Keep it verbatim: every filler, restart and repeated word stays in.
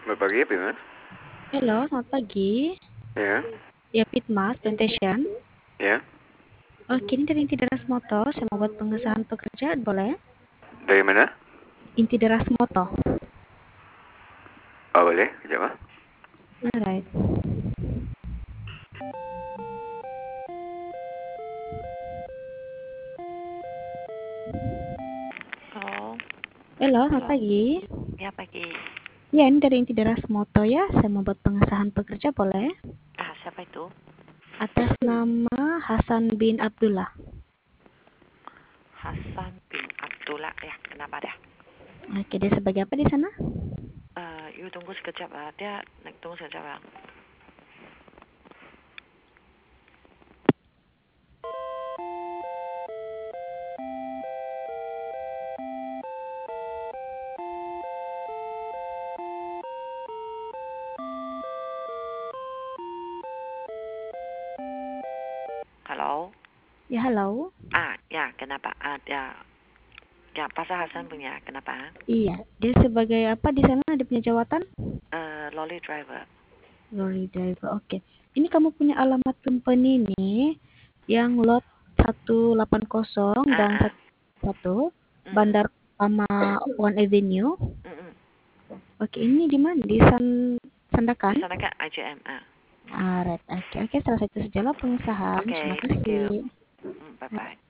Selamat pagi, Pimas. Halo, selamat pagi. Ya, Ya, Pitmas Plantation. ya. Oke, ini dari Inti Deras Moto. Saya mau buat pengesahan pekerjaan, boleh? Dari mana? Inti Deras Moto. Oh, boleh. Kejap, ah. Alright. Halo, Halo, selamat pagi. ya pagi. Ya, ini dari Inti Deras Moto ya. Saya mau buat pengesahan pekerja, boleh? Ah, siapa itu? Atas nama Hasan bin Abdullah. Hasan bin Abdullah ya. Kenapa dah? Oke, dia sebagai apa di sana? Eh, you tunggu sekejap ah. Dia nak tunggu sekejap ah. Halo. Ya, halo. Ah, ya kenapa? Ah, ya. Ya, pasal Hasan punya. Kenapa? Iya, dia sebagai apa di sana? Dia punya jawatan? Eh, lorry driver. Lorry driver. Oke. Ini kamu punya alamat company nih yang lot seratus delapan puluh Ah, dan ah. satu Mm, mm, Bandar Utama One Avenue. mm, mm. Oke, ini di mana? Di San Sandakan? Di sana kan I J M. Ah. Ah, right. Oke, oke. Salah satu sejalan pengusahaan. Okay, Terima thank you. kasih. Mm, bye bye.